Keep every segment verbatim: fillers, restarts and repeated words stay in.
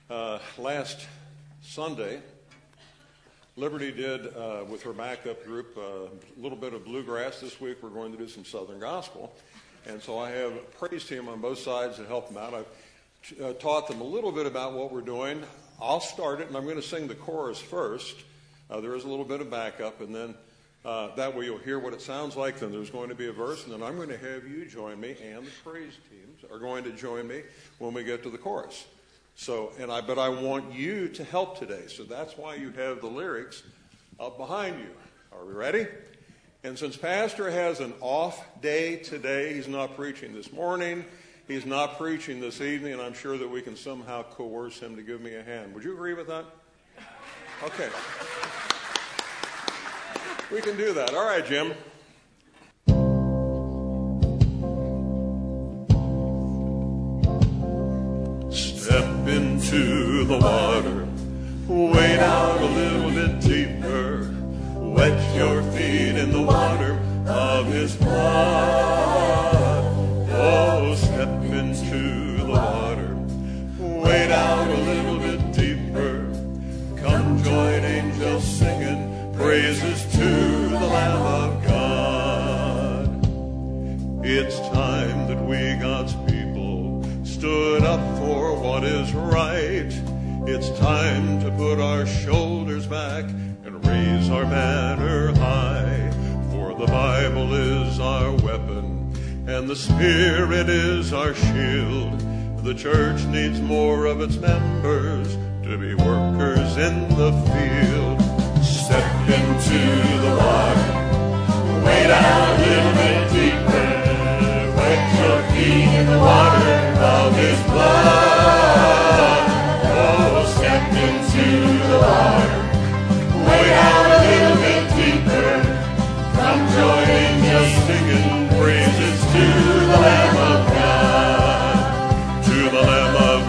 Uh, last Sunday, Liberty did, uh, with her backup group, uh, a little bit of bluegrass. This week we're going to do some Southern Gospel. And so I have a praise team on both sides to help them out. I've uh, taught them a little bit about what we're doing. I'll start it, and I'm going to sing the chorus first. Uh, there is a little bit of backup, and then uh, that way you'll hear what it sounds like. Then there's going to be a verse, and then I'm going to have you join me, and the praise teams are going to join me when we get to the chorus. So, and I, but I want you to help today. So that's why you have the lyrics up behind you. Are we ready? And since Pastor has an off day today, he's not preaching this morning, he's not preaching this evening, and I'm sure that we can somehow coerce him to give me a hand. Would you agree with that? Okay. We can do that. All right, Jim. Step into the water, wade out a little bit deeper, wet your feet in the water of His blood. Oh, step into the water, wade out a little bit deeper, come join angels singing praises to the Lamb of God. It's time that we, God's people, stood up for what is right. It's time to put our shoulders back and raise our banner high. For the Bible is our weapon and the Spirit is our shield. The church needs more of its members to be workers in the field. Step into the water, wade out a little bit deeper, wet your feet in the water of His blood. Oh, step into the water, wade out a little bit deeper, come join angels singing praises to the Lamb of God, to the Lamb of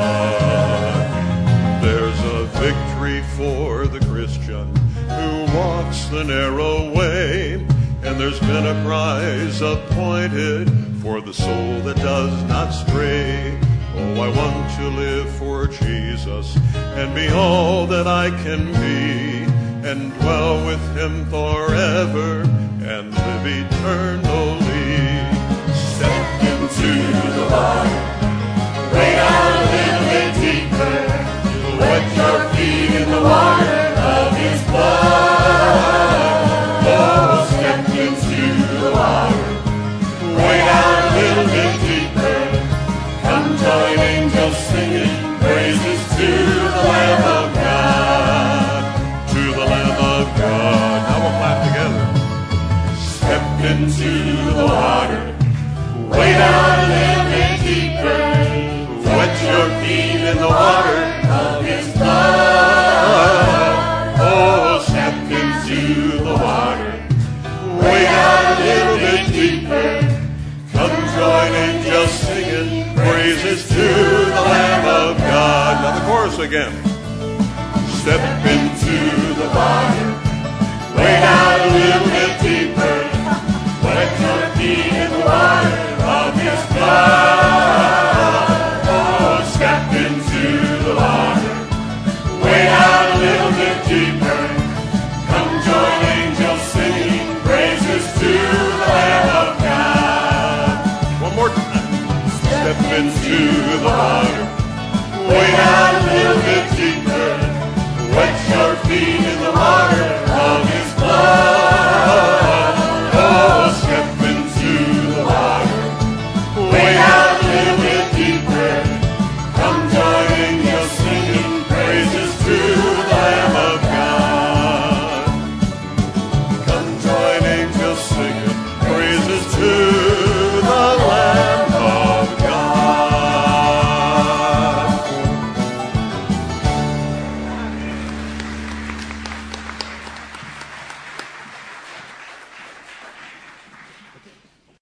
God. There's a victory for the Christian who walks the narrow way, and there's been a prize appointed for the soul that does not stray. Oh, I want to live for Jesus and be all that I can be, and dwell with Him forever and live eternally. Step into the water, wade out a little bit deeper, wet your feet in the water of His blood. Oh, step into the water, wade out a little bit deeper, come join angels singing praises to the Lamb of God, to the Lamb of God. Now we'll clap together. Step into the water, wade out a little bit deeper, wet your feet in the water of His blood. Oh, step into the water, wade out a little bit deeper, come join angels singing praises to the Lamb of God. Now the chorus again. Step into the water, wade out a little bit deeper, wet your feet in the water of His blood. Oh, step into the water, wade out a little bit deeper, come join angels singing praises to the Lamb of God. One more time. Step into the water, wade